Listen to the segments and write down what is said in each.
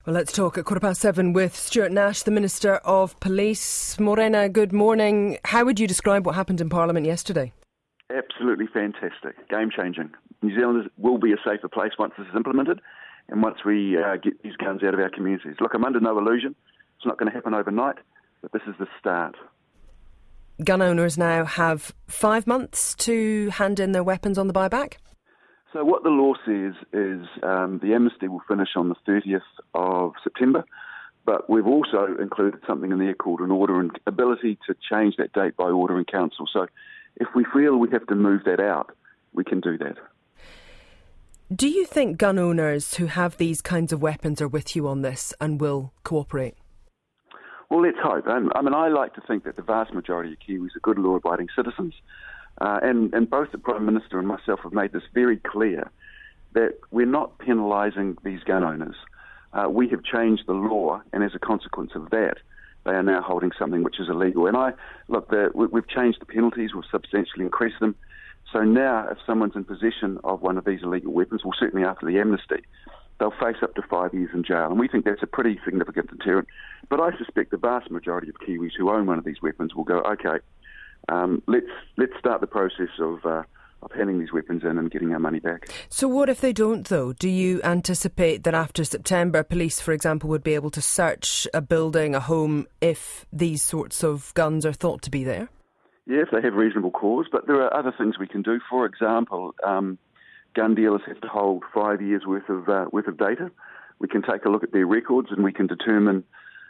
Well, let's talk at 7:15 with Stuart Nash, the Minister of Police. Morena, good morning. How would you describe what happened in Parliament yesterday? Absolutely fantastic. Game-changing. New Zealand will be a safer place once this is implemented and once we get these guns out of our communities. Look, I'm under no illusion. It's not going to happen overnight, but this is the start. Gun owners now have 5 months to hand in their weapons on the buyback? So what the law says is the amnesty will finish on the 30th of September, but we've also included something in there called an order and ability to change that date by order in council. So if we feel we have to move that out, we can do that. Do you think gun owners who have these kinds of weapons are with you on this and will cooperate? Well, let's hope. I like to think that the vast majority of Kiwis are good law-abiding citizens. And both the Prime Minister and myself have made this very clear, that we're not penalising these gun owners. We have changed the law, and as a consequence of that, they are now holding something which is illegal. And we've changed the penalties, we've substantially increased them. So now, if someone's in possession of one of these illegal weapons, well, certainly after the amnesty, they'll face up to 5 years in jail. And we think that's a pretty significant deterrent. But I suspect the vast majority of Kiwis who own one of these weapons will go, OK, let's start the process of handing these weapons in and getting our money back. So what if they don't, though? Do you anticipate that after September, police, for example, would be able to search a building, a home, if these sorts of guns are thought to be there? Yeah, if they have reasonable cause, but there are other things we can do. For example, gun dealers have to hold 5 years worth of data. We can take a look at their records and we can determine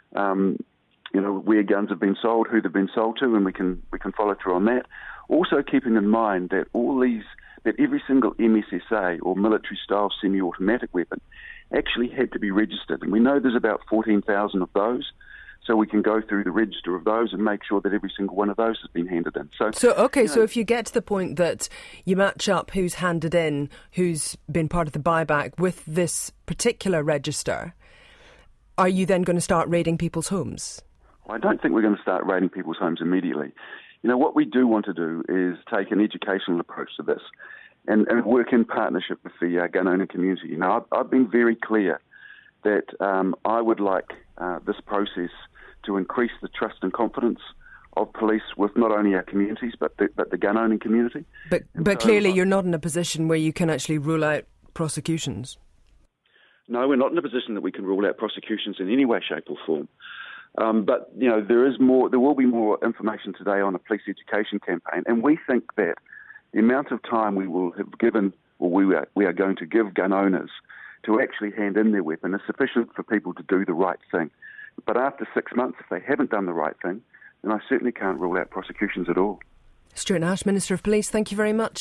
where guns have been sold, who they've been sold to, and we can follow through on that. Also keeping in mind that that every single MSSA or military-style semi-automatic weapon actually had to be registered. And we know there's about 14,000 of those, so we can go through the register of those and make sure that every single one of those has been handed in. So if you get to the point that you match up who's handed in, who's been part of the buyback with this particular register, are you then going to start raiding people's homes? I don't think we're going to start raiding people's homes immediately. What we do want to do is take an educational approach to this and work in partnership with the gun owner community. I've been very clear that I would like this process to increase the trust and confidence of police with not only our communities but the gun owning community. But clearly you're not in a position where you can actually rule out prosecutions. No, we're not in a position that we can rule out prosecutions in any way, shape or form. But there will be more information today on a police education campaign, and we think that the amount of time we will have given, or we are going to give gun owners to actually hand in their weapon is sufficient for people to do the right thing. But after 6 months, if they haven't done the right thing, then I certainly can't rule out prosecutions at all. Stuart Nash, Minister of Police, thank you very much.